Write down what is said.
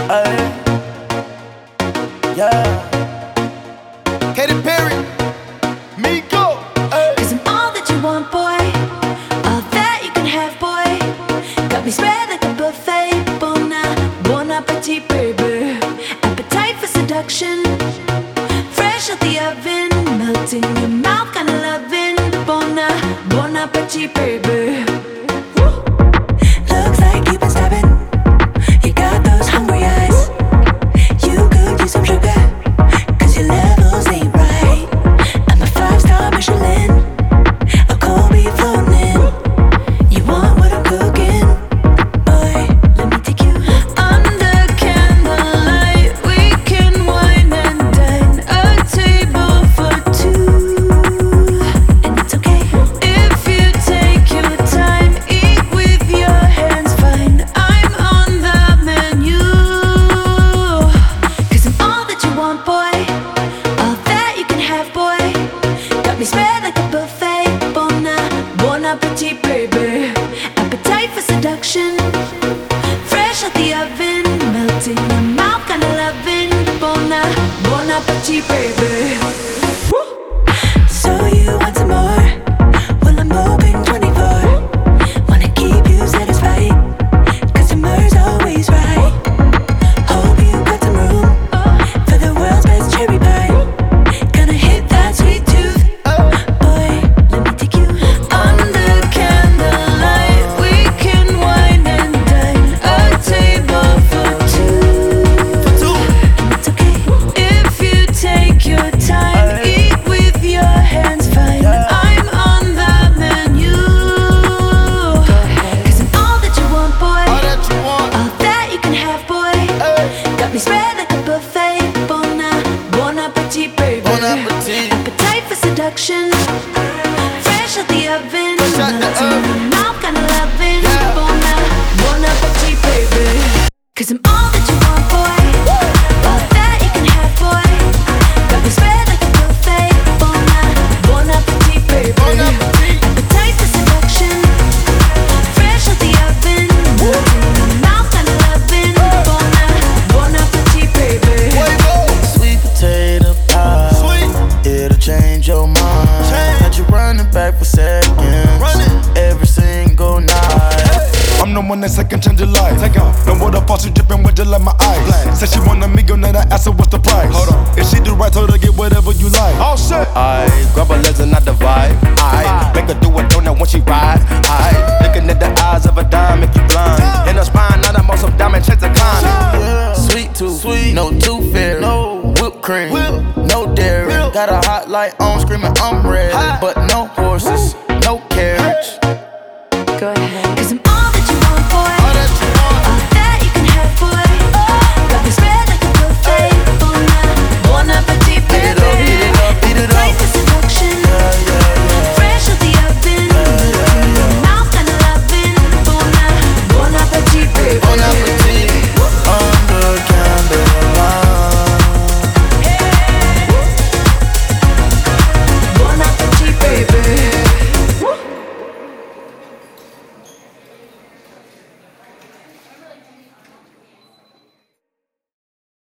Ay, yeah. Katy Perry, Miko. Cause I'm all that you want, boy. All that you can have, boy. Got me spread like a buffet. Bon appetit, baby. Appetite for seduction. Fresh out the oven. Melting in your mouth, kinda loving. Bon appetit, baby. Looks like you've been stabbing. You got those hungry eyes. You could use some sugar, cause your levels ain't right. I'm a 5-star Michelin, a cold beef floating. You want what I'm cooking? Boy, let me take you under candlelight. We can wine and dine, a table for two. And it's okay if you take your time. Eat with your hands, fine. I'm on the menu. Cause I'm all that you want, boy. All that you can have, boy. Got me spread like a buffet. Bon appetit, baby. Appetite for seduction. Fresh out the oven. Melting your mouth, kinda loving. Bon appetit, baby. So you want some more? Well, I'm open 24. Wanna keep you satisfied, cause your mur's always right. Hope you got some room for the world's best cherry pie. Gonna hit that sweet tooth. Boy, let me take you under candlelight. We can wine and dine, a table for two. And it's okay if you take your time. Eat with your hands, fine. I'm on the menu. Cause I'm all that you want, boy. All that you want. All that you can have, boy. Got me spread like a buffet. Bon appetit, baby. Bon appetit. Appetite for seduction. Fresh out the oven. Fresh out the Melting in oven. your mouth, kinda loving. Yeah. Bon appetit, baby. Cause I'm all that you want, boy. All that you can have, boy. Got me spread like a buffet. Bon appetit, baby. Bon appetit. Appetite for seduction. Fresh out the oven. Melting in your mouth, kinda loving. Bon appetit, baby. Sweet potato pie. Sweet. It'll change your mind. Change. Got you running back for seconds. Running. Every single night. I'm the one that second change your life. Take off. No water faucet dripping with just like my eyes. Black. Said she want a millionaire, I asked her what's the price. Hold on. If she do right, told her get whatever you like. Oh shit. I grab her legs and I divide. I make her do a donut when she ride. I looking at the eyes of a dime, make you blind. In her spine, now I'm on some diamond checks to climb. Yeah. Sweet tooth, Sweet. no tooth fairy. No. Whipped cream, Whip. no dairy. Milk. Got a hot light on, screaming I'm ready. Hot. But no horses, no carriage. Go ahead.